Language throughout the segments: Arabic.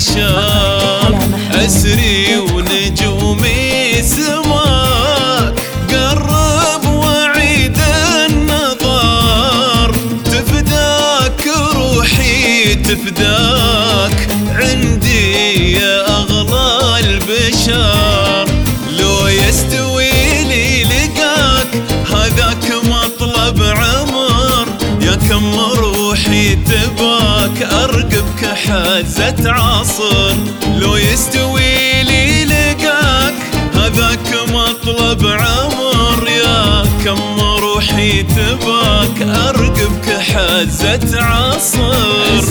البشر. أسري ونجومي سماك، قرب وعيد النظر، تفداك روحي تفداك عندي يا أغلى البشر. لو يستوي لي لقاك هذاك مطلب عمر، يا كم روحي تباك أرقبك حزة عصر. لو يستوي لي لقاك هذاك مطلب عمر، يا كم روحي تباك أرقبك حزة عصر.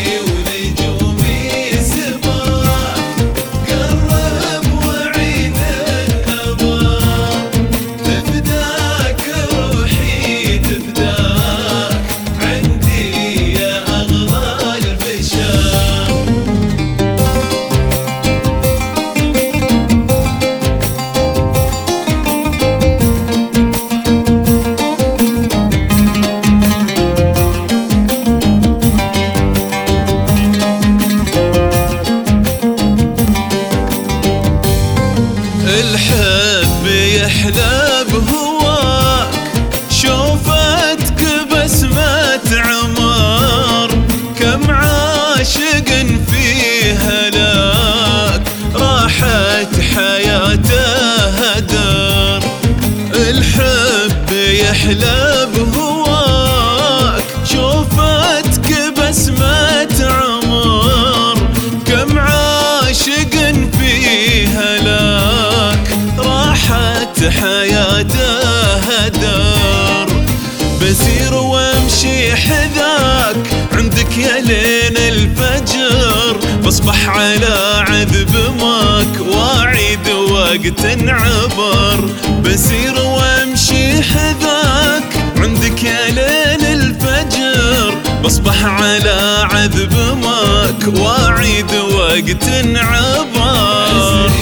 الحب يحلى بهواك، شوفتك بسمة عمر، كم عاشق في هلاك راحت حياته هدر. الحب يحلى بهواك، شوفتك بسمة عمر، كم عاشق في هلاك راحت حياته هدر. بسير وامشي حذاك عندك يا لين الفجر، بصبح على عذب ماك واعيد وقت عبر. بسير وامشي حذاك عندك يا لين الفجر، بصبح على عذب ماك واعيد وقت عبر.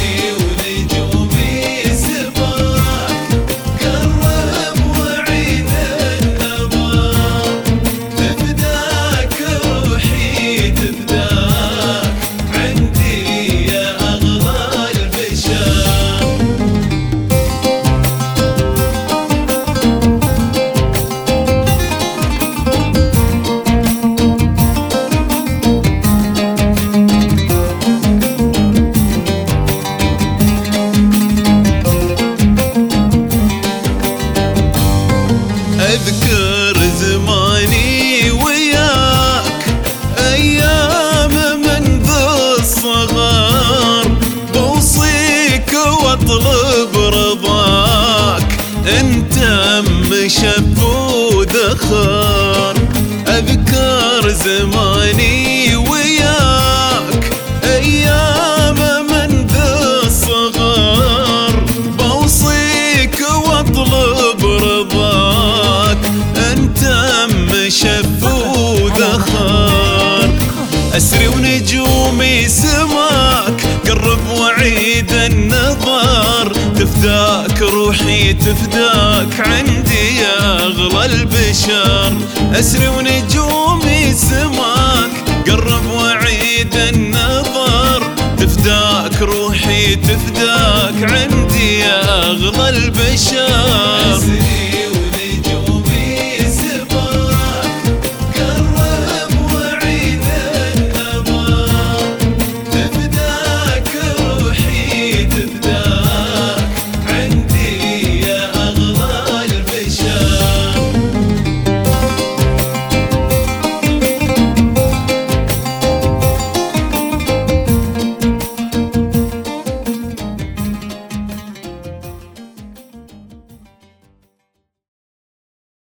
أذكر زماني وياك أيام منذ الصغر، بوصيك واطلب رضاك أنت مشب وذخر. أذكر زماني وياك أيام منذ الصغر، بوصيك واطلب رضاك أنت مشب وذخر. أسري ونجومي سماك، قرب وعيد النظر، تفداك روحي تفداك عندي يا أغلى البشر. أسري ونجومي سماك، قرب وعيد النظر، تفداك روحي تفداك عندي يا أغلى البشر.